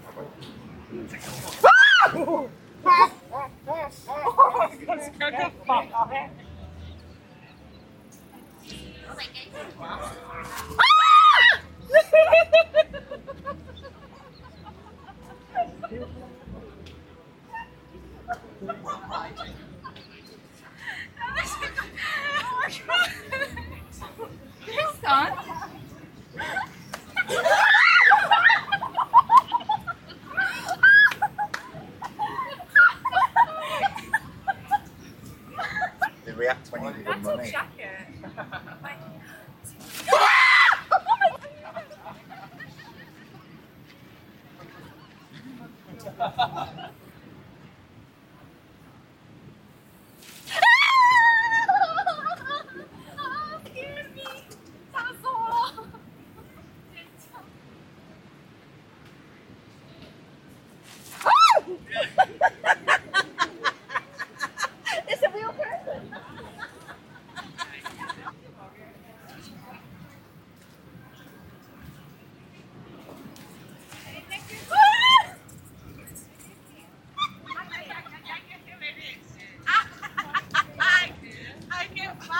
Scared the fuck out of it. They react when you give them money. Scared me.